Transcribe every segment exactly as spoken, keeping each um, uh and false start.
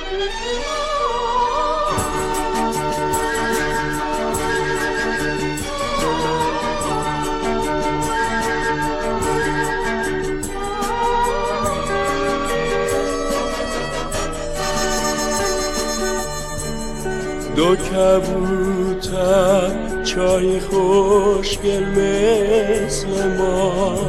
دو کبوتر چای خوشگل مثل ما،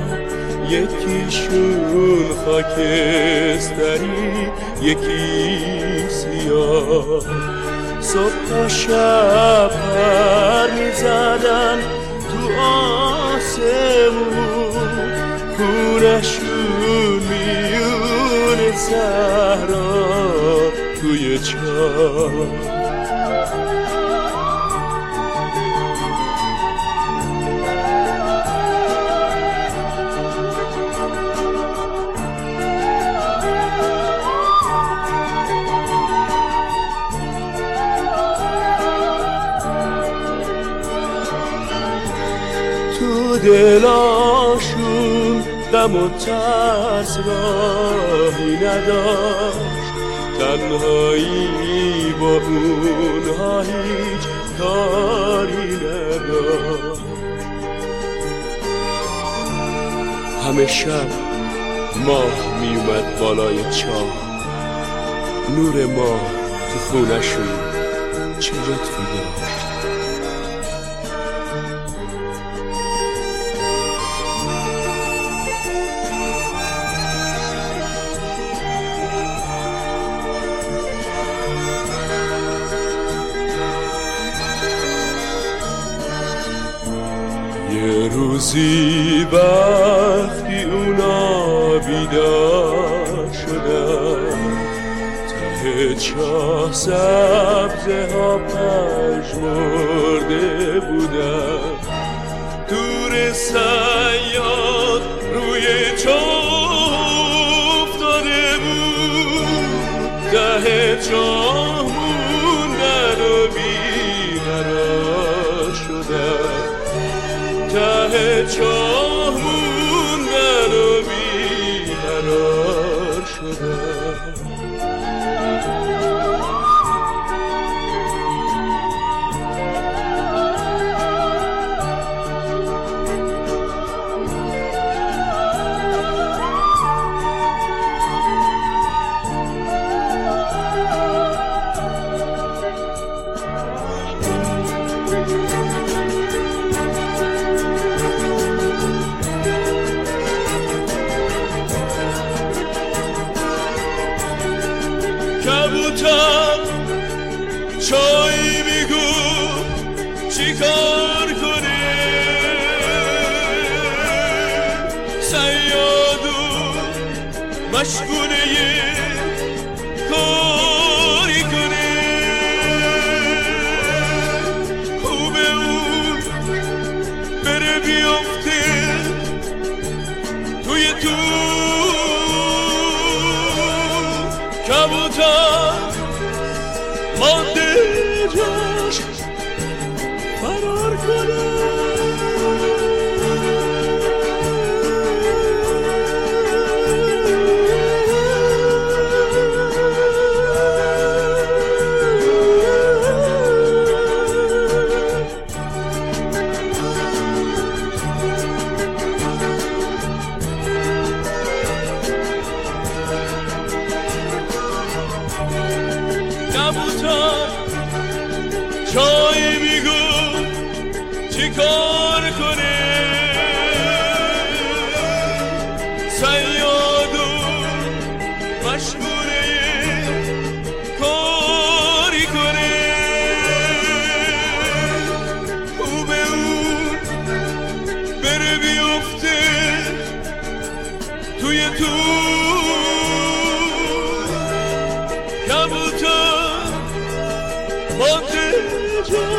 یکیشون خاکستری یکی سیاه، صبح تا شب پر میزدن تو آسمون، خونشون میون صحرا توی چاه. دلاشون غم و ترس راهی نداشت، تنهایی با اونها هیچ کاری نداشت. همه شب ماه می اومد بالای چاه، نور ماه تو خونشون چه لطفی داشت. یه روزی وقتی اونا بیدار شدن، ته چاه سبزه ها پژمرده بودن، دور صیاد روی چاه افتاده بود، ته چاه موندن و بیقرار شدن، ته چاه موندن و بیقرار شدن. کبوتر چای میگو چی کار کنه، صیادو مشغوله یه کاری کنه، خوبه اون بره بیفته توی تو. کبوتر مانده جاش فرار کنه، کبوتر چای میگو چی کار کنه، صیادو مشغوله کاری کنه، خوبه اون بره بیفته توی تو. کبوتر مانده جا